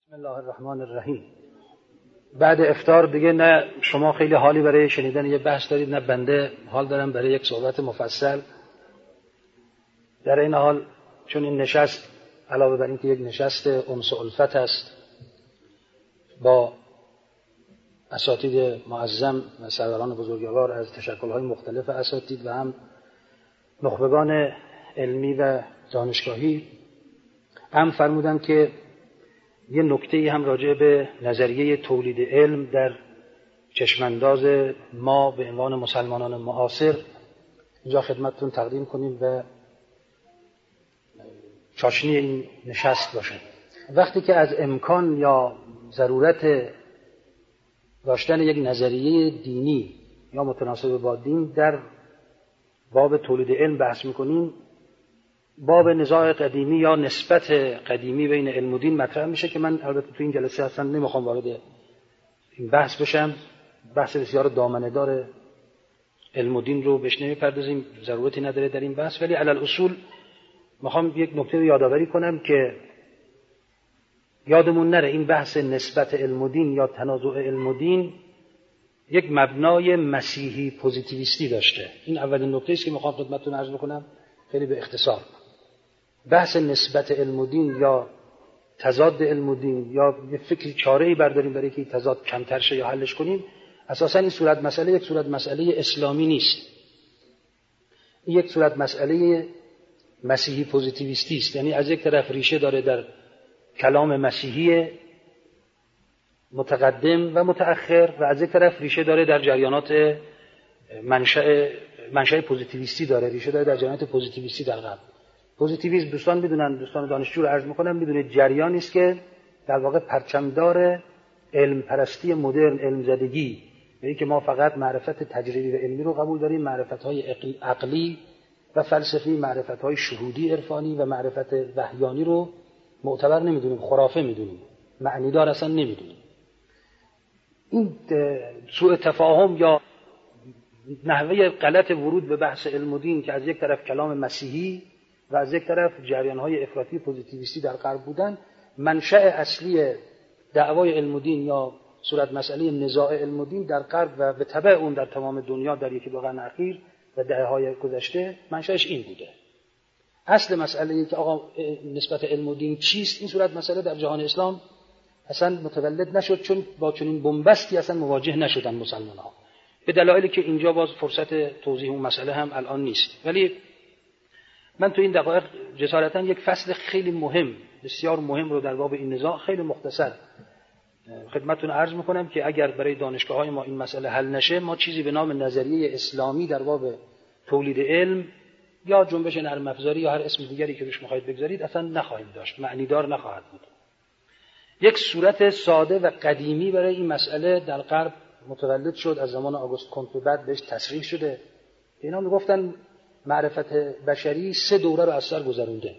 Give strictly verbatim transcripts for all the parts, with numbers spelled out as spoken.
بسم الله الرحمن الرحیم. بعد افطار دیگه نه شما خیلی حالی برای شنیدن یه بحث دارید، نه بنده حال دارم برای یک صحبت مفصل. در این حال چون این نشست علاوه بر این که یک نشست انس و الفت است با اساتید معظم و سروران بزرگوار از تشکل‌های مختلف اساتید و هم نخبگان علمی و دانشگاهی، هم فرمودن که یه نکته‌ای هم راجع به نظریه تولید علم در چشمانداز ما به عنوان مسلمانان معاصر اینجا خدمتتون تقدیم کنیم و چاشنی این نشست باشه. وقتی که از امکان یا ضرورت داشتن یک نظریه دینی یا متناسب با دین در باب تولید علم بحث میکنیم، باب نزاع قدیمی یا نسبت قدیمی بین علم و دین مطرح میشه که من البته تو این جلسه اصلا نمیخوام وارد این بحث بشم. بحث بسیار دامنه‌دار علم و دین رو بهش نمیپردازیم، ضرورتی نداره در این بحث، ولی علی الاصول میخوام یک نکته رو یادآوری کنم که یادمون نره این بحث نسبت علم و دین یا تنازع علم و دین یک مبنای مسیحی پوزیتیویستی داشته. این اولین نکته است که میخوام خدمتتون عرض بکنم خیلی به اختصار. بحث نسبت علم و دین یا تضاد علم و دین یا یه فکری چاره‌ای برداریم برای که تضاد کمتر شه یا حلش کنیم، اساساً این صورت مسئله یک صورت مسئله اسلامی نیست. این یک صورت مسئله مسیحی پوزیتیویستی است. یعنی از یک طرف ریشه داره در کلام مسیحی متقدم و متأخر و از یک طرف ریشه داره در جریانات منشأ منشأ پوزیتیویستی داره، ریشه داره در جریانات پوزیتیویستی در غرب. پوزیتیویسم دوستان میدونن، دوستان دانشجو رو عرض میکنم، میدونید جریانی است که در واقع پرچمدار علم پرستی مدرن، علم زدگی، یعنی که ما فقط معرفت تجربی و علمی رو قبول داریم، معرفت‌های عقلی و فلسفی، معرفت‌های شهودی عرفانی و معرفت وحیانی رو معتبر نمیدونیم، خرافه میدونیم، معنی دار اصلا نمیدونیم. این سوء تفاهم یا نحوه غلط ورود به بحث علم و دین که از یک طرف کلام مسیحی و از یک طرف جریان‌های افراطی پوزیتیویستی در غرب بودن، منشأ اصلی دعوای علم و دین یا صورت مسئله نزاع علم و دین در غرب و به تبع اون در تمام دنیا در یکی دو قرن اخیر و دهه‌های گذشته منشأش این بوده. اصل مسئله ای که آقا نسبت علم و دین چیست، این صورت مسئله در جهان اسلام اصلا متولد نشد، چون با چنین بنبستی اصلا مواجه نشدن مسلمان‌ها، به دلایلی که اینجا باز فرصت توضیح اون مسئله هم الان نیست. ولی من تو این دقایق جسارتاً یک فصل خیلی مهم، بسیار مهم رو در باب این نزاع خیلی مختصر خدمتتون عرض میکنم که اگر برای دانشگاه‌های ما این مسئله حل نشه، ما چیزی به نام نظریه اسلامی در باب تولید علم یا جنبش نرم افزاری یا هر اسم دیگری که روش می‌خواید بگذارید اصلا نخواهیم داشت، معنیدار نخواهد بود. یک صورت ساده و قدیمی برای این مسئله در غرب متولد شد، از زمان آگوست کونت به بعد بهش تصریح شده. اینا میگفتن معرفت بشری سه دوره رو از سر گذرونده.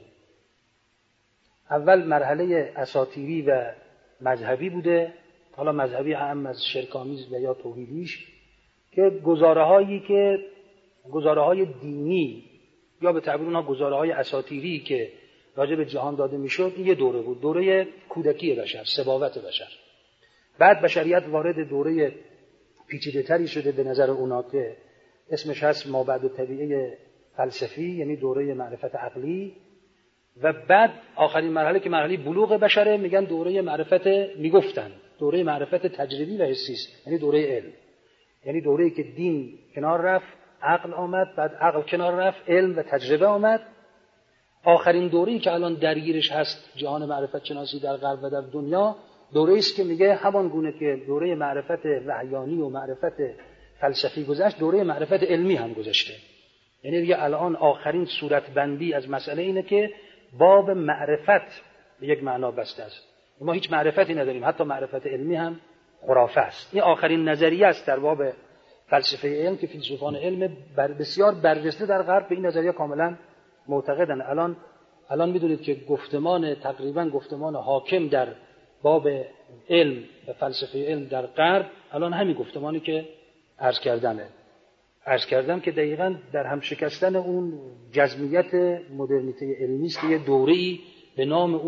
اول مرحله اساطیری و مذهبی بوده، حالا مذهبی هم از شرک‌آمیز و یا توحیدیش، که گزاره‌هایی که گزاره‌های دینی یا به تعبیر اونها گزاره‌های اساطیری که راجع به جهان داده میشد، این یه دوره بود، دوره کودکی بشر، سباوت بشر. بعد بشریت وارد دوره پیچیده‌تری شده به نظر اونا که اسمش هست مابعد الطبیعه فلسفی، یعنی دوره معرفت عقلی. و بعد آخرین مرحله که مرحله بلوغ بشره، میگن دوره معرفت، میگفتن دوره معرفت تجربی و حسی است، یعنی دوره علم. یعنی دوره‌ای که دین کنار رفت، عقل آمد، بعد عقل کنار رفت، علم و تجربه آمد. آخرین دوره‌ای که الان درگیرش هست جهان معرفت شناسی در غرب و در دنیا، دوره‌ای است که میگه همان گونه که دوره معرفت وحیانی و معرفت فلسفی گذشت، دوره معرفت علمی هم گذشته. یعنی دیگه الان آخرین صورت بندی از مسئله اینه که باب معرفت به یک معنا بسته است. ما هیچ معرفتی نداریم، حتی معرفت علمی هم خرافه است. این آخرین نظریه است در باب فلسفه علم که فیلسوفان علم بر بسیار برجسته در غرب به این نظریه کاملا معتقدن. الان الان میدونید که گفتمان تقریبا گفتمان حاکم در باب علم و فلسفه علم در غرب الان همین گفتمانی که عرض کردمه. عرض کردم که دقیقاً در هم شکستن اون جزمیت مدرنیته علمی است که یه دوره‌ای به نام او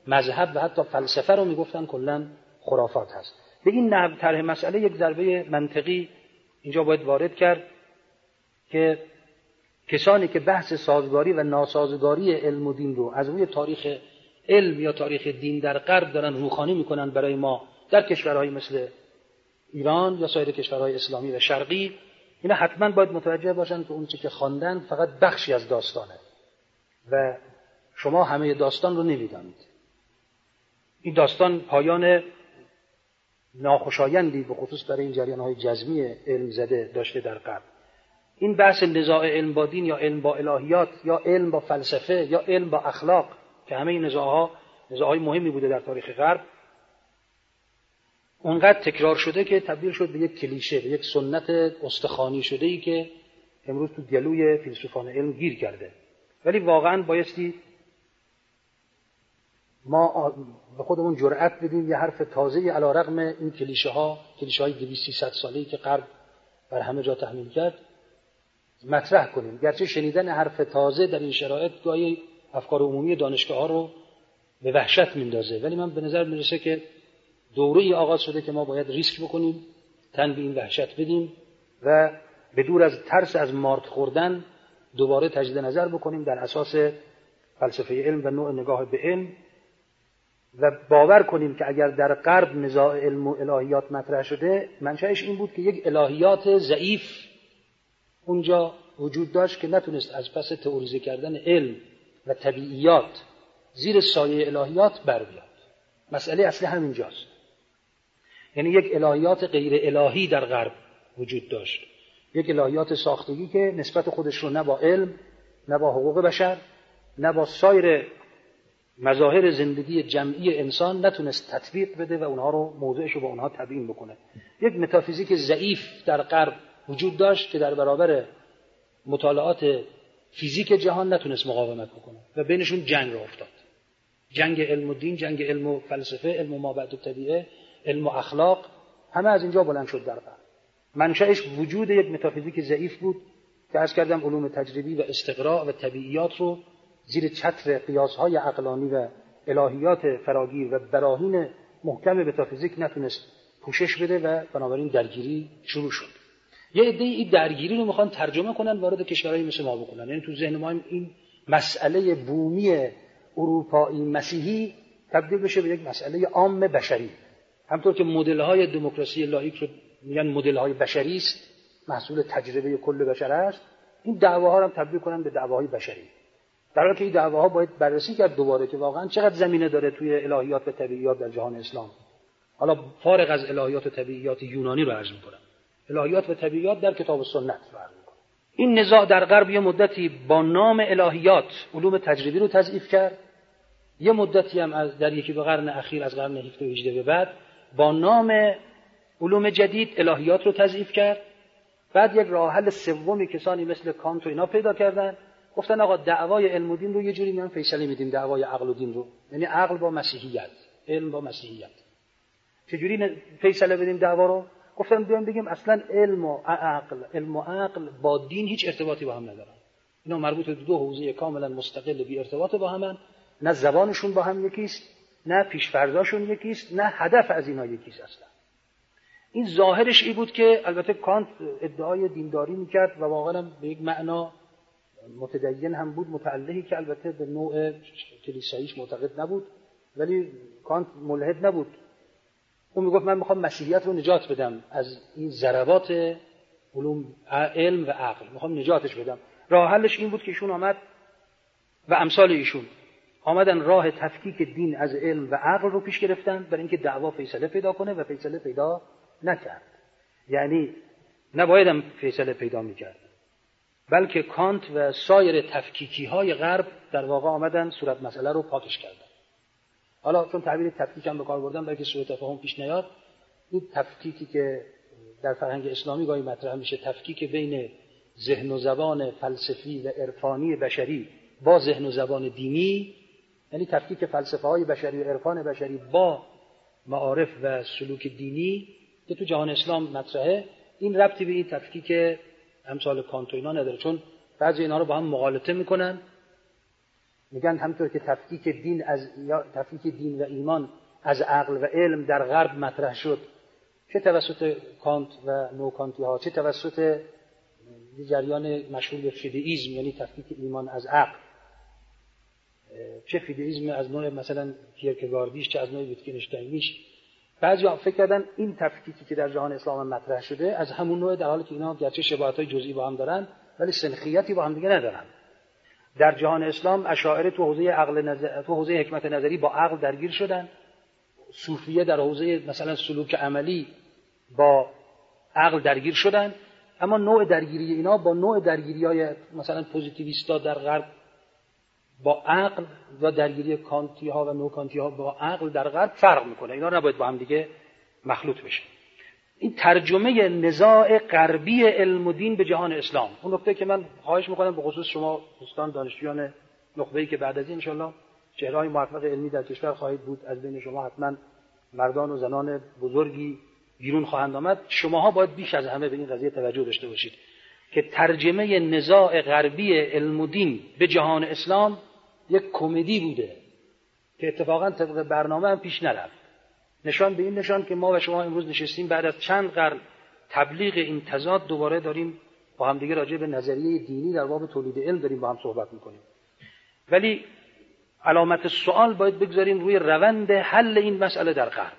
مذهب و حتی فلسفه رو میگفتن کلا خرافات هست. به این نحو طرح مسئله یک ضربه منطقی اینجا باید وارد کرد که کسانی که بحث سازگاری و ناسازگاری علم و دین رو از روی تاریخ علم یا تاریخ دین در غرب دارن روخانی میکنن برای ما در کشورهای مثل ایران یا سایر کشورهای اسلامی و شرقی، اینا حتما باید متوجه باشن که اون چیزی که خواندن فقط بخشی از داستانه و شما همه داستان رو نمیدانید. این داستان پایان ناخوشایندی به خصوص برای این جریان‌های جزمی علم زده داشته در غرب. این بحث نزاع علم با دین یا علم با الهیات یا علم با فلسفه یا علم با اخلاق که همه این نزاع‌ها نزاع‌های مهمی بوده در تاریخ غرب، اونقدر تکرار شده که تبدیل شد به یک کلیشه، به یک سنت استخوانی شده‌ای که امروز تو گلوی فیلسوفان علم گیر کرده. ولی واقعاً بایستی ما به خودمون جرأت بدیم یه حرف تازه‌ای علی‌رغم این کلیشه‌ها، کلیشه‌های دویست سیصد ساله‌ای که غرب بر همه جا تحمیل کرد، مطرح کنیم. گرچه شنیدن حرف تازه در این شرایط گاهی افکار عمومی دانشگاه‌ها رو به وحشت میندازه، ولی من به نظر میرسه که دوره‌ای آغاز شده که ما باید ریسک بکنیم، تن به این وحشت بدیم و به دور از ترس از مارد خوردن دوباره تجدید نظر بکنیم در اساس فلسفه علم و نوع نگاه به علم و باور کنیم که اگر در غرب نزاع علم و الهیات مطرح شده، منشأش این بود که یک الهیات ضعیف اونجا وجود داشت که نتونست از پس تئوریزه کردن علم و طبیعیات زیر سایه الهیات بر بیاد. مسئله اصلی همینجاست. یعنی یک الهیات غیر الهی در غرب وجود داشت، یک الهیات ساختگی که نسبت خودش رو نه با علم، نه با حقوق بشر، نه با سایر مظاهر زندگی جمعی انسان نتونست تطبیق بده و اونها رو موضعش رو با اونها تبیین بکنه. یک متافیزیک ضعیف در غرب وجود داشت که در برابر مطالعات فیزیک جهان نتونست مقاومت بکنه و بینشون جنگ راه افتاد. جنگ علم و دین، جنگ علم و فلسفه، علم و مابعد الطبیعه، علم و اخلاق، همه از اینجا بلند شد در غرب. منشأش وجود یک متافیزیک ضعیف بود که عرض کردم علوم تجربی و استقراء و طبیعیات رو زیر چتر قیاس‌های عقلانی و الهیات فراگیر و براهین محکم متافیزیک نتونست پوشش بده و بنابراین درگیری شروع شد. یه عده این درگیری رو میخوان ترجمه کنن وارد کشورهای مثل ما بکنن. یعنی تو ذهن ما این مسئله بومی اروپایی مسیحی تبدیل بشه به یک مسئله عام بشری. همطور که مدل‌های دموکراسی لاییک رو میگن مدل‌های بشری است، محصول تجربه کل بشر است، این دعواها رو هم تبدیل کنن به دعواهای بشری. در حالی که این دعواها باید بررسی کرد دوباره که واقعا چقدر زمینه داره توی الهیات و طبیعیات در جهان اسلام. حالا فارغ از الهیات و طبیعیات یونانی رو عرض می‌کنم، الهیات و طبیعیات در کتاب و سنت رو عرض می‌کنم. این نزاع در غرب یه مدتی با نام الهیات علوم تجربی رو تضعیف کرد، یه مدتی هم از در یکی دو قرن اخیر از قرن هفدهم و هجدهم به بعد با نام علوم جدید الهیات رو تضعیف کرد. بعد یک راه حل سومی کسانی مثل کانت و اینا پیدا کردن، گفتن آقا دعوای علم و دین رو یه جوری میان فیصله میدیم، دعوای عقل و دین رو، یعنی عقل با مسیحیت، علم با مسیحیت. چجوری فیصله بدیم دعوا رو؟ گفتن بیان بگیم اصلا علم و عقل، علم و عقل با دین هیچ ارتباطی با هم ندارن. اینا مربوط به دو حوزه کاملا مستقل بی ارتباط با همن، نه زبانشون با هم یکیست، نه پیش‌فرضاشون یکیست، نه هدف از اینا یکیست اصلا. این ظاهرش این بود که البته کانت ادعای دینداری میکرد و واقعا به یک معنا متدین هم بود، متعلهی که البته به نوع کلیساییش معتقد نبود، ولی کانت ملحد نبود. اون میگفت من میخوام مسیحیت رو نجات بدم از این ضربات علوم علم و عقل، میخوام نجاتش بدم. راه حلش این بود که ایشون آمد و امثال ایشون آمدن راه تفکیک دین از علم و عقل رو پیش گرفتن برای اینکه دعوا فیصله پیدا کنه و فیصله پیدا نکرد. یعنی نباید هم فیصله پیدا میکرد، بلکه کانت و سایر تفکیکی های غرب در واقع آمدن صورت مسئله رو پاکش کردن. حالا چون تعبیر تفکیک هم به کار بردن برای که سوء تفاهم پیش نیاد، این تفکیکی که در فرهنگ اسلامی گاهی مطرح میشه، تفکیک بین ذهن و زبان فلسفی و عرفانی بشری با ذهن و زبان دینی، یعنی تفکیک فلسفه های بشری و عرفان بشری با معارف و سلوک دینی که تو جهان اسلام مطرحه، این ربطی به این تفکیک امثال کانت و اینا نداره، چون بعضی اینا رو با هم مغالطه میکنن میگن همطور که تفکیک دین از یا تفکیک دین و ایمان از عقل و علم در غرب مطرح شد، چه توسط کانت و نوکانتی ها، چه توسط جریان مشهور به فیدئیسم یعنی تفکیک ایمان از عقل، چه فیدئیسم از نوع مثلا کیرکگاردیش چه از نوع ویتگنشتاینیش، بعضیا فکر کردن این تفکیکی که در جهان اسلام مطرح شده از همون نوع، در حالی که اینا گرچه شباهت‌های جزئی با هم دارن ولی سنخیتی با هم دیگه ندارن. در جهان اسلام اشاعره تو حوزه عقل نظر، تو حوزه حکمت نظری با عقل درگیر شدن، صوفیه در حوزه مثلا سلوک عملی با عقل درگیر شدن، اما نوع درگیری اینا با نوع درگیری‌های مثلا پوزیتیویستا در غرب با عقل و درگیری کانتی ها و نوکانتی ها با عقل در غرب فرق میکنه. اینا نباید با هم دیگه مخلوط بشه. این ترجمه نزاع غربی علم و دین به جهان اسلام، اون نکته که من خواهش میکنم به خصوص شما دوستان دانشجویان نخبه‌ای که بعد از این انشالله چهره‌های موفق علمی در کشور خواهید بود، از بین شما حتما مردان و زنان بزرگی بیرون خواهند آمد، شماها باید بیش از همه به این قضیه توجه داشته باشید که ترجمه نزاع غربی علم و دین به جهان اسلام یک کمدی بوده که اتفاقا طبق برنامه هم پیش نرفت. نشان به این نشان که ما و شما امروز نشستیم بعد از چند قرن تبلیغ این تضاد، دوباره داریم با هم دیگه راجع به نظریه دینی در باب تولید علم داریم با هم صحبت میکنیم. ولی علامت سوال باید بگذاریم روی روند حل این مسئله در غرب.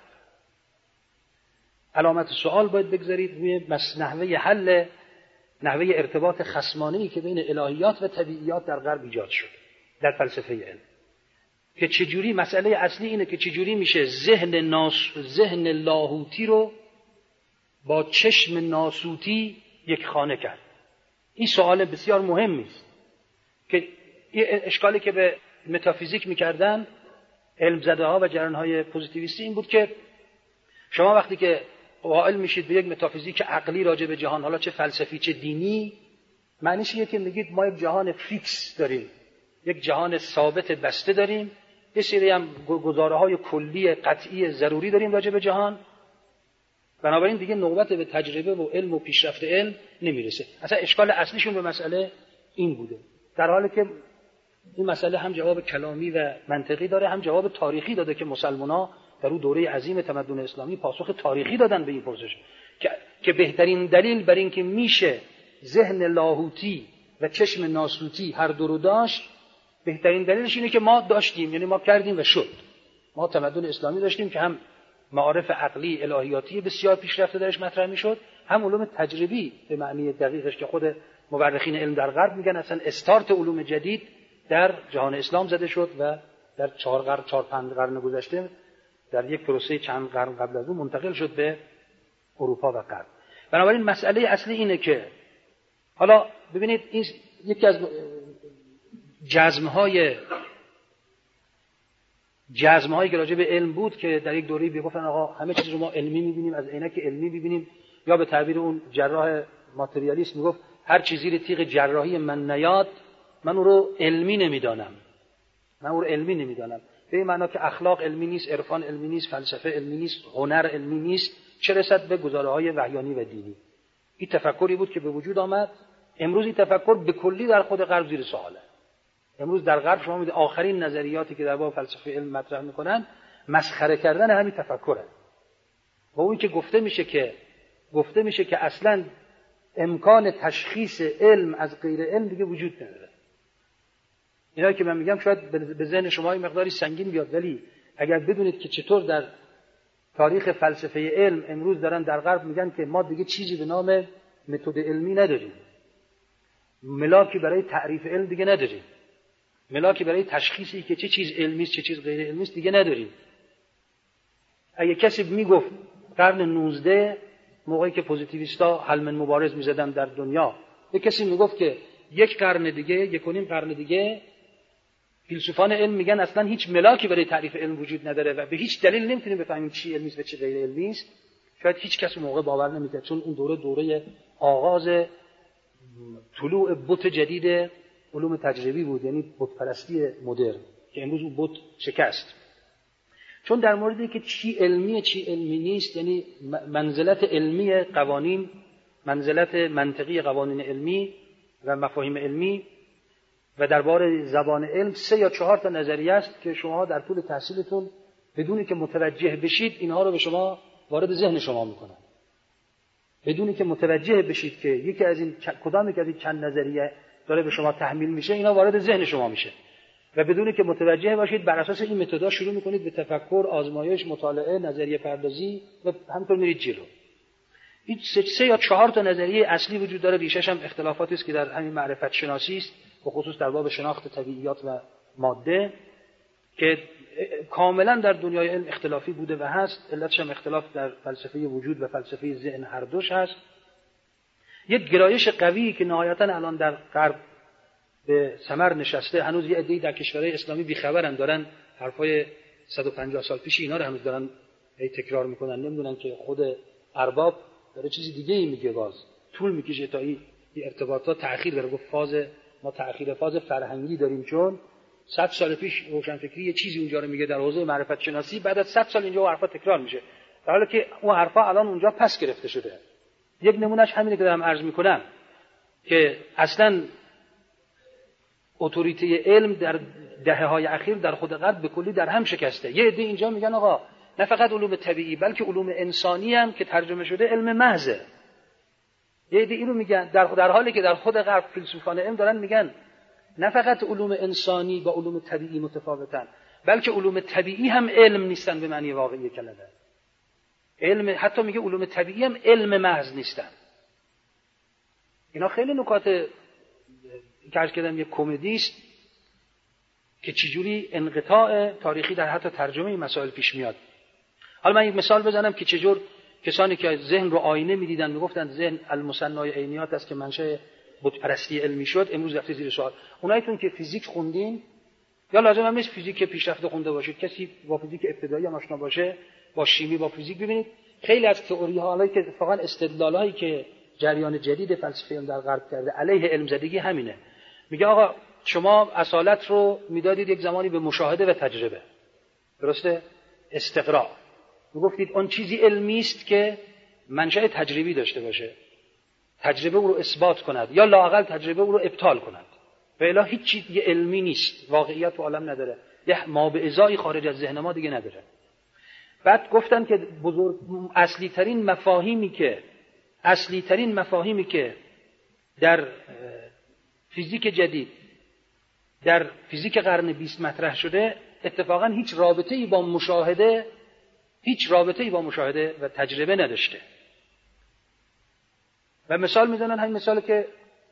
علامت سوال باید بگذارید روی نحوه حل، نحوه ارتباط خصمانه‌ای که بین الهیات و طبیعیات در غرب ایجاد شد در فلسفه علم، که چجوری مسئله اصلی اینه که چجوری میشه ذهن ناس ذهن لاهوتی رو با چشم ناسوتی یک خانه کرد. این سوال بسیار مهمی است که اشکالی که به متافیزیک میکردن علم زده ها و جریان های پوزیتیویستی این بود که شما وقتی که قائل میشید به یک متافیزیک عقلی راجع به جهان، حالا چه فلسفی چه دینی، معنیش اینه که میگید ما یک جهان فیکس داریم، یک جهان ثابت بسته داریم، یه سری هم گزاره‌های کلی قطعی ضروری داریم راجع به جهان، بنابراین دیگه نوبت به تجربه و علم و پیشرفت علم نمیرسه. اصلا اشکال اصلیشون به مسئله این بوده، در حالی که این مسئله هم جواب کلامی و منطقی داره، هم جواب تاریخی داده که مسلمان‌ها در اون دوره عظیم تمدن اسلامی پاسخ تاریخی دادن به این پرسش که که بهترین دلیل بر این که میشه ذهن لاهوتی و چشم ناسوتی هر دو رو داشت، بهترین دلیلش اینه که ما داشتیم، یعنی ما کردیم و شد. ما تمدن اسلامی داشتیم که هم معارف عقلی الهیاتی بسیار پیشرفته درش مطرح میشد، هم علوم تجربی به معنی دقیقش که خود مورخین علم در غرب میگن اصلا استارت علوم جدید در جهان اسلام زده شد و در چهار قرن چهار پنج قرن گذشته در یک پروسه چند قرن قبل از اون منتقل شد به اروپا و غرب. بنابراین مسئله اصلی اینه که حالا ببینید این یکی از جزم‌های جزم‌هایی که راجع به علم بود که در یک دوره‌ای میگفتن آقا همه چیز رو ما علمی می‌بینیم، از عینک علمی می‌بینیم، یا به تعبیر اون جراح ماتریالیست میگفت هر چیزی رو تیغ جراحی من نیاد من اون رو علمی نمیدانم، من اون رو علمی نمیدانم. به این معنا که اخلاق علمی نیست، عرفان علمی نیست، فلسفه علمی نیست، هنر علمی نیست، چه رسد به گزاره‌های وحیانی و دینی. این تفکری بود که به وجود آمد. امروز این تفکر به کلی در خود غرب زیر سواله. امروز در غرب شما می‌بینید آخرین نظریاتی که در باب فلسفه علم مطرح می‌کنن مسخره کردن همین تفکره. و اون که گفته میشه که گفته میشه که اصلاً امکان تشخیص علم از غیر علم دیگه وجود نداره. اینا که من میگم شاید به ذهن شما این مقداری سنگین بیاد، ولی اگر بدونید که چطور در تاریخ فلسفه علم امروز دارن در غرب میگن که ما دیگه چیزی به نام متد علمی نداریم، ملاکی برای تعریف علم دیگه نداریم، ملاکی برای تشخیصی که چه چیز علمی است چه چیز غیر علمی است دیگه نداریم. اگه کسی میگفت قرن نوزده موقعی که پوزیتیویستا حلمن مبارز میزدن در دنیا، یک کسی میگفت که یک قرن دیگه یک و نیم قرن دیگه فیلسوفان علم میگن اصلا هیچ ملاکی برای تعریف علم وجود نداره و به هیچ دلیل نمیتونیم بفهمیم چی علمی است و چی غیر علمی است. شاید هیچ کس موقع باور نمیکرد، چون اون دوره دوره آغاز طلوع بت جدید علوم تجربی بود، یعنی بت پرستی مدرن که امروز اون بت شکست. چون در موردی که چی علمیه چی علمی نیست، یعنی منزلت علمی قوانین، منزلت منطقی قوانین علمی و مفاهیم علمی و درباره زبان علم سه یا چهار تا نظریه است که شما در طول تحصیلتون بدونی که متوجه بشید اینها رو به شما وارد ذهن شما میکنن. بدونی که متوجه بشید که یکی از این کدام یک از این چند نظریه داره به شما تحمیل میشه، اینا وارد ذهن شما میشه. و بدونی که متوجه باشید بر اساس این متدها شروع میکنید به تفکر، آزمایش، مطالعه، نظریه پردازی و همینطور میرید جلو. این سه, سه یا چهار تا نظریه اصلی وجود داره، ریشش هم اختلافاتی است که در همین معرفت شناسی است، به خصوص در باب شناخت طبیعیات و ماده که کاملا در دنیای علم اختلافی بوده و هست. علتش هم اختلاف در فلسفه وجود و فلسفه ذهن هر دوش هست. یک گرایش قوی که نهایتا الان در غرب به ثمر نشسته، هنوز یه عده‌ای در کشورهای اسلامی بی‌خبرن، دارن حرفای صد و پنجاه سال پیش اینا رو هنوز دارن هی تکرار میکنن، نمیدونن که خود ارباب داره چیزی دیگه ای میگه، باز طول میکشه تا این ارتباطات تأخیر داره. گفت فاز ما تأخیر فاز فرهنگی داریم، چون صد سال پیش روشنفکری یه چیزی اونجا رو میگه در حوزه معرفت شناسی، بعد از صد سال اینجا اون حرفا تکرار میشه، در حالی که اون حرفا الان اونجا پس گرفته شده. یک نمونهش همینه که دارم عرض میکنم که اصلا اتوریته علم در دهه‌های اخیر در خود غرب به کلی در هم شکسته. یه عده اینجا میگن آقا نه فقط علوم طبیعی بلکه علوم انسانی هم که ترجمه شده علم محضه. یه عده اینو میگن، در در حالی که در خود غرب فیلسوفان علم دارن میگن نه فقط علوم انسانی با علوم طبیعی متفاوتن، بلکه علوم طبیعی هم علم نیستن به معنی واقعی کلمه. علم حتی میگه علوم طبیعی هم علم محض نیستن. اینا خیلی نکات که عرض کردم یک کمدی است که چجوری انقطاع تاریخی در حتی ترجمه این مسائل پیش میاد. حالا من یک مثال بزنم که چجور کسانی که ذهن رو آینه میدیدن میگفتن ذهن المثنای عینیات است که منشأ بت پرستی علمی شد، امروز رفته زیر سوال. اونایتون که فیزیک خوندین یا لازم هم نیست فیزیک پیشرفته خونده باشید، کسی با فیزیک ابتدایی هم آشنا باشه، با شیمی با فیزیک، ببینید خیلی از تئوری ها که اتفاقا استدلالایی که جریان جدید فلسفه علم در غرب کرده علیه علم زدگی همینه. میگه آقا شما اصالت رو میدادید یک زمانی به مشاهده و تجربه، درسته؟ استقراء. میگفتید اون چیزی علمی است که منشأ تجربی داشته باشه، تجربه او رو اثبات کند یا لااقل تجربه او رو ابطال کند. و الا هیچ چیز دیگه علمی نیست، واقعیت تو عالم نداره، یه ما به ازای خارج از ذهن ما دیگه نداره. بعد گفتن که بزرگ اصلی ترین مفاهیمی که اصلی ترین مفاهیمی که در فیزیک جدید در فیزیک قرن بیست مطرح شده اتفاقا هیچ رابطه‌ای با مشاهده هیچ رابطه‌ای با مشاهده و تجربه نداشته. و مثال میزنن، همین مثالی که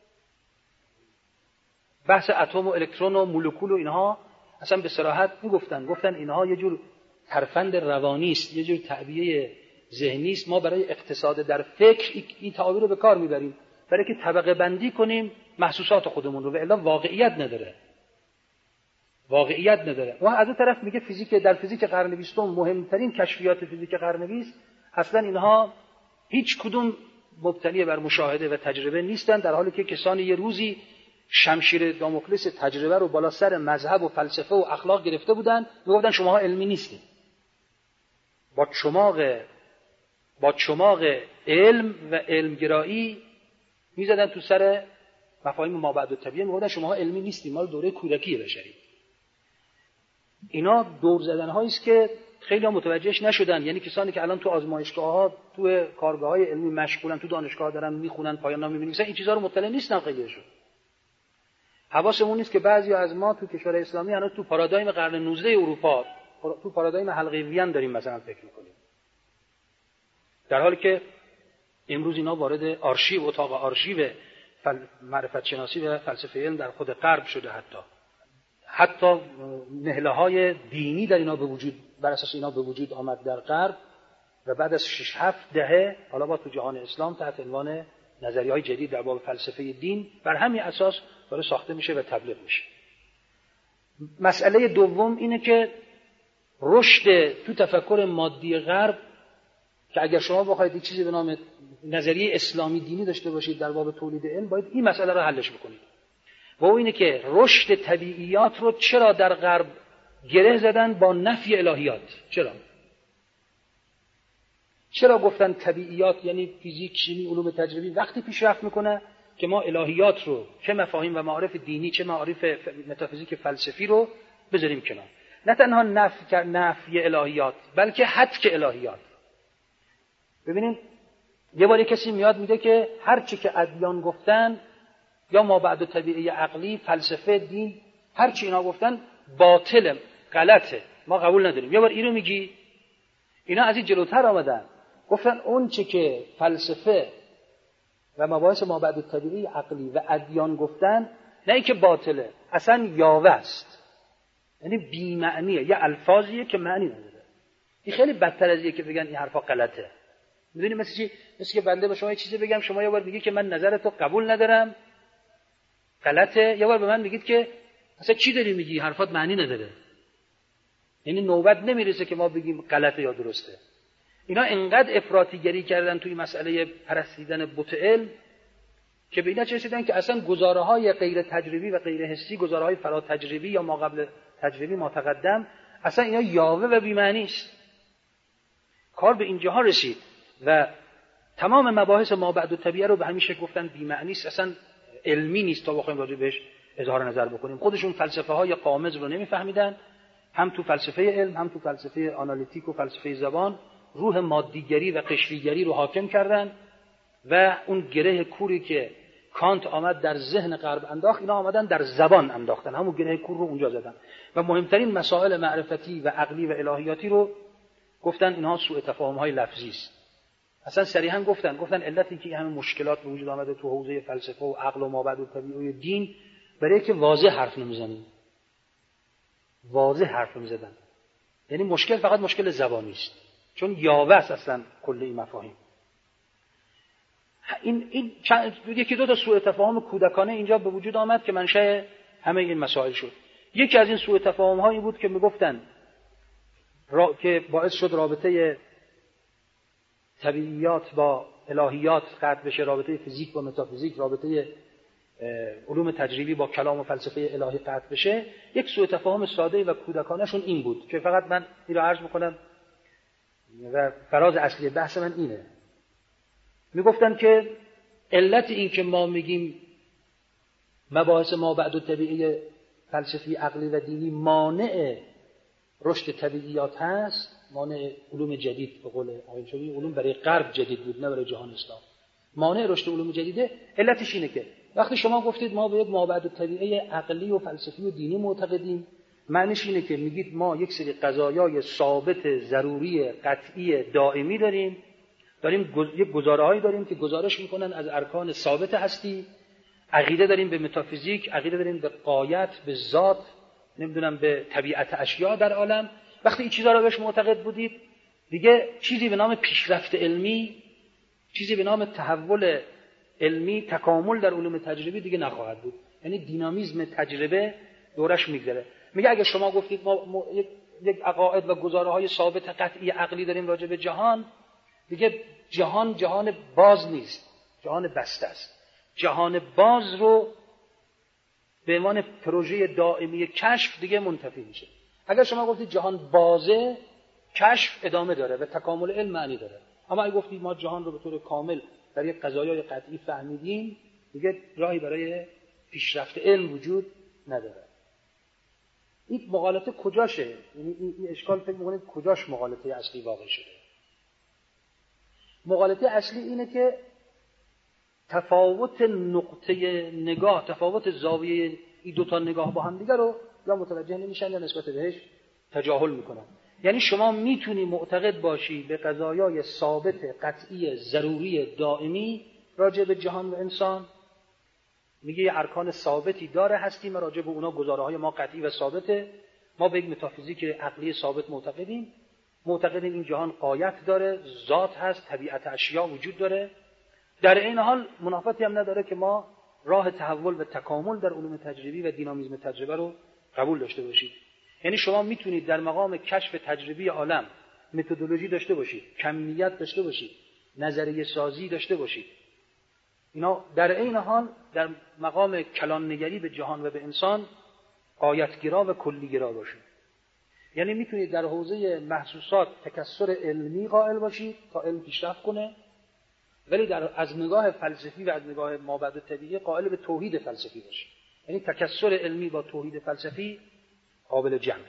بحث اتم و الکترون و مولکول و اینها اصلا به صراحت میگفتن، گفتن اینها یه جور ترفند روانی است، یه جور تعبیه ذهنی است. ما برای اقتصاد در فکر این تعابیر رو به کار میبریم برای که طبقه بندی کنیم محسوسات خودمون رو، و الا واقعیت نداره. واقعیت نداره. و از اون طرف میگه فیزیک در فیزیک قرن بیستم مهمترین کشفیات فیزیک قرن بیست اصلا اینها هیچ کدوم مبتنی بر مشاهده و تجربه نیستن، در حالی که کسانی یه روزی شمشیر داموکلس تجربه رو بالا سر مذهب و فلسفه و اخلاق گرفته بودن، میگفتن شماها علمی نیستید. با چماق با چماق علم و علمگرایی میزدن تو سر مفاهیم مابعد الطبیعه، میگفتن شماها علمی نیستید، ما دوره کودکی بشری. اینا دور زدن‌هایی است که خیلی ها متوجهش نشدن. یعنی کسانی که الان تو آزمایشگاه‌ها تو کارگاه‌های علمی مشغولن، تو دانشگاه دارن میخونن، پایان نامه می‌نویسن، این چیزا رو مطلع نیستن خیلیشون. حواسمون نیست که بعضی از ما تو کشور اسلامی هنوز تو پارادایم قرن نوزدهم اروپا، تو پارادایم حلقه وین داریم مثلا فکر می‌کنیم، در حالی که امروز اینا وارد آرشیو اتاق آرشیو معرفت شناسی و فلسفه علم در خود غرب شده. حتی حتی نهله‌های دینی در اینا به وجود بر اساس اینا به وجود آمد در غرب و بعد از شش هفت دهه حالا با تو جهان اسلام تحت عنوان نظریه‌های جدید در باب فلسفه دین بر همین اساس داره ساخته میشه و تبلیغ میشه. مسئله دوم اینه که رشد تو تفکر مادی غرب که اگر شما بخواید یک چیزی به نام نظریه اسلامی دینی داشته باشید در باب تولید علم، باید این مسئله رو حلش بکنید. و اون اینه که رشد طبیعیات رو چرا در غرب گره زدن با نفی الهیات؟ چرا؟ چرا گفتن طبیعیات یعنی فیزیک، شیمی، علوم تجربی وقتی پیشرفت میکنه که ما الهیات رو، چه مفاهیم و معارف دینی، چه معارف متافیزیک فلسفی رو بذاریم کنار. نه تنها نفی نفی الهیات، بلکه حدک الهیات. ببینید یه باری کسی میاد میگه که هر چی که ادیان گفتن یا ما بعد طبیعی عقلی، فلسفه، دین، هر چی اینا گفتن باطله، غلطه، ما قبول نداریم. یه بار اینو میگی، اینا از این جلوتر آمدن گفتن اون چی که فلسفه و مباحث ما بعد طبیعی عقلی و ادیان گفتن نه اینکه باطله، اصلا یاوه است، یعنی بی معنیه، یه الفاظیه که معنی نداره. این خیلی بدتر از اینه که بگن این حرفا غلطه. میدونی مثل چی؟ مثل که بنده به شما یه چیزی بگم، شما یه بار میگی که من نظرتو قبول ندارم، غلطه، یه بار به من میگید که اصلا چی داری میگی، حرفات معنی نداره. یعنی نوبت نمیرسه که ما بگیم غلطه یا درسته. اینا انقدر افراطیگری کردن توی مسئله پرستیدن بت علم که به اینا چه رسیدن که اصلا گزاره‌های غیر تجربی و غیر حسی، گزاره‌های فرا تجربی یا ما قبل تجربی ما تقدم، اصلا اینا یاوه و بی‌معنی است. کار به اینجاها رسید و تمام مباحث ما بعد طبیعه رو به همین شکل گفتن بی‌معنی است، اصلا علمی نیست تا بخوایم راجع بهش اظهار نظر بکنیم. خودشون فلسفه‌های قامز رو نمی‌فهمیدن، هم تو فلسفه علم، هم تو فلسفه آنالیتیک و فلسفه زبان روح مادیگری و قشریگری رو حاکم کردن و اون گره کوری که کانت آمد در ذهن غرب انداخت، اینا آمدن در زبان انداختن، همون گره کور رو اونجا زدن و مهمترین مسائل معرفتی و عقلی و الهیاتی رو گفتن اینها سوء تفاهم‌های لفظی است. اصلا صریحا گفتن گفتن علتی که همین مشکلات به وجود آمده تو حوزه فلسفه و عقل و مابعد و طبیعی و دین برای که واضح حرف نمیزنیم. واضح حرف میزدن، یعنی مشکل فقط مشکل زبانی است، چون یاوه است اصلا کل این مفاهیم. این این یکی دو تا سوء تفاهم کودکانه اینجا به وجود آمد که منشأ همه این مسائل شد. یکی از این سوء تفاهم ها این بود که میگفتن را... که باعث شد رابطه طبیعیات با الهیات قطع بشه، رابطه فیزیک با متافیزیک، رابطه علوم تجربی با کلام و فلسفه الهی قطع بشه. یک سوء تفاهم ساده و کودکانه شون این بود که فقط من این رو عرض میکنم و فراز اصلی بحث من اینه. میگفتن که علت این که ما میگیم مباحث ما بعد طبیعی فلسفی عقلی و دینی مانع رشد طبیعیات هست، مانع علوم جدید، به قول آقای چوبی علوم برای غرب جدید بود نه برای جهان اسلام، مانع رشد علوم جدیده. علتش اینه که وقتی شما گفتید ما به یک مابعد طبیعی عقلی و فلسفی و دینی معتقدیم، معنیش اینه که میگید ما یک سری قضایای ثابت ضروری قطعی دائمی داریم، داریم گز... یک گزاره‌هایی داریم که گزارش میکنن از ارکان ثابت هستی، عقیده داریم به متافیزیک، عقیده داریم به غایت، به ذات، نمیدونم به طبیعت اشیا در عالم. وقتی این چیزا رو بهش معتقد بودید، دیگه چیزی به نام پیشرفت علمی، چیزی به نام تحول علمی، تکامل در علوم تجربی دیگه نخواهد بود. یعنی دینامیزم تجربه دورش میگذره. میگه اگه شما گفتید ما, ما یک, یک عقاید و گزاره‌های ثابت قطعی عقلی داریم راجع به جهان، دیگه جهان جهان باز نیست، جهان بسته است. جهان باز رو به عنوان پروژه دائمی کشف دیگه منتفی میشه. اگر شما گفتید جهان بازه، کشف ادامه داره و تکامل علم معنی داره. اما اگه گفتید ما جهان رو به طور کامل در یک قضایای قطعی فهمیدیم، دیگه راهی برای پیشرفت علم وجود نداره. این مغالطه کجاشه؟ یعنی این اشکال فکر می‌کنید کجاش مغالطه اصلی واقع شده؟ مغالطه اصلی اینه که تفاوت نقطه نگاه، تفاوت زاویه این دو تا نگاه با هم دیگه رو یا متوجه نمیشن یا نسبت بهش تجاهل میکنن. یعنی شما میتونی معتقد باشی به قضایای ثابت قطعی ضروری دائمی راجع به جهان و انسان، میگه یه ارکان ثابتی داره هستی، ما راجع به اونا گزاره‌های ما قطعی و ثابته، ما به یک متافیزیک عقلی ثابت معتقدیم، معتقدیم این جهان غایت داره، ذات هست، طبیعت اشیا وجود داره. در این حال منافاتی هم نداره که ما راه تحول و تکامل در علوم تجربی و دینامیزم تجربه رو قبول داشته باشید. یعنی شما میتونید در مقام کشف تجربی عالم متدولوژی داشته باشید، کمیت داشته باشید، نظریه سازی داشته باشید، اینا در این حال در مقام کلان نگری به جهان و به انسان غایتگرا و کلیگرا باشید. یعنی میتونید در حوزه محسوسات تکثر علمی قائل باشید تا علم پیشرفت کنه، ولی در از نگاه فلسفی و از نگاه مابعد طبیعی قائل به توحید فلسفی باشه. یعنی تکثر علمی با توحید فلسفی قابل جمعه.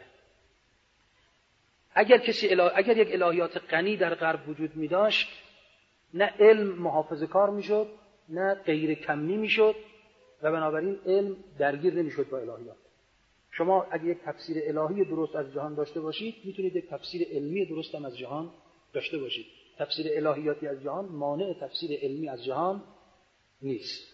اگر کسی اله... اگر یک الهیات غنی در غرب وجود می داشت، نه علم محافظه کار می شد، نه غیر کمی می شد و بنابراین علم درگیر نمی شد با الهیات. شما اگر یک تفسیر الهی درست از جهان داشته باشید، میتونید یک تفسیر علمی درست هم از جهان داشته باشید. تفسیر الهیاتی از جهان مانع تفسیر علمی از جهان نیست.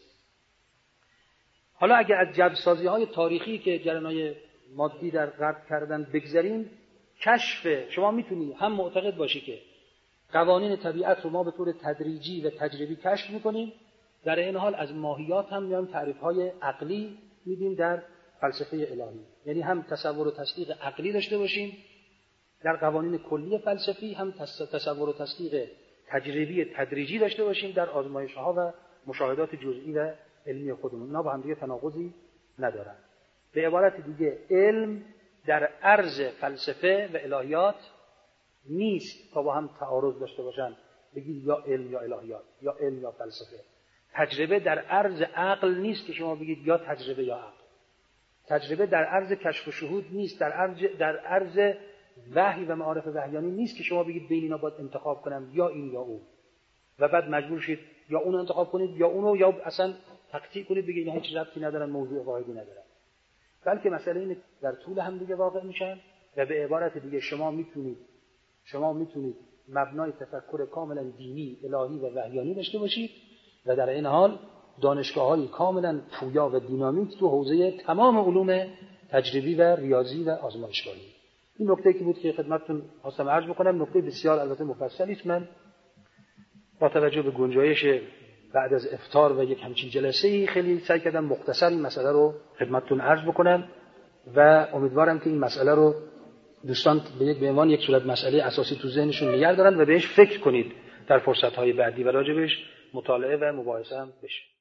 حالا اگر از جبرسازی های تاریخی که جریان‌های مادی در غرب کردن بگذریم، کشف شما میتونید هم معتقد باشی که قوانین طبیعت رو ما به طور تدریجی و تجربی کشف میکنیم، در این حال از ماهیات هم میایم تعریف‌های عقلی میدیم در فلسفه الهی. یعنی هم تصور و تصدیق عقلی داشته باشیم در قوانین کلی فلسفی، هم تصور و تصدیق تجربی تدریجی داشته باشیم در آزمایش‌ها و مشاهدات جزئی و علمی خودمون. اینا با هم دیگه تناقضی ندارن. به عبارت دیگه علم در عرض فلسفه و الهیات نیست تا با هم تعارض داشته باشن، بگید یا علم یا الهیات یا علم یا فلسفه. تجربه در عرض عقل نیست که شما بگید یا تجربه یا عقل. تجربه در عرض کشف و شهود نیست، در عرض در عرض وحی و معارف وحیانی نیست که شما بگید بین اینا باید انتخاب کنم یا این یا اون و بعد مجبور شید یا اون انتخاب کنید یا اونو، یا اصلا تقطیع کنید بگید اینا هیچ ربطی ندارن، موضوع واحدی ندارن. بلکه مسئله اینه در طول هم دیگه واقع میشن و به عبارت دیگه شما میتونید شما میتونید مبنای تفکر کاملا دینی، الهی و وحیانی داشته باشید و در این حال دانشگاه‌های کاملا پویا و دینامیک تو حوزه تمام علوم تجربی و ریاضی و آزمایشگاهی. این نکته که بود که خدمتتون خواستم عرض بکنم، نکته بسیار البته مفصلی است. من با توجه به گنجایش بعد از افطار و یک همچین جلسه‌ای خیلی سعی کردم مختصر این مسئله رو خدمتتون عرض بکنم و امیدوارم که این مسئله رو دوستان به یک به عنوان یک صورت مسئله اساسی تو ذهنشون نگه دارن و بهش فکر کنید در فرصت‌های بعدی و راجبش مطالعه و مباحثه هم بشه.